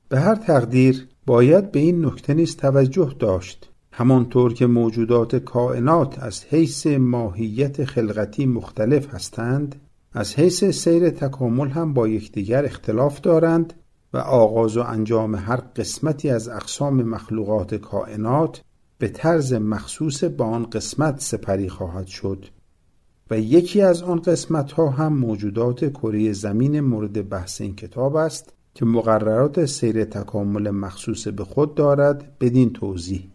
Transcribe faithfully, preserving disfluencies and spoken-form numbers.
به هر تقدیر باید به این نکته نیز توجه داشت. همانطور که موجودات کائنات از حیث ماهیت خلقتی مختلف هستند، از حیث سیر تکامل هم با یکدیگر اختلاف دارند و آغاز و انجام هر قسمتی از اقسام مخلوقات کائنات به طرز مخصوص با آن قسمت سپری خواهد شد و یکی از آن قسمت‌ها هم موجودات کره زمین مورد بحث این کتاب است که مقررات سیر تکامل مخصوص به خود دارد. بدین توضیح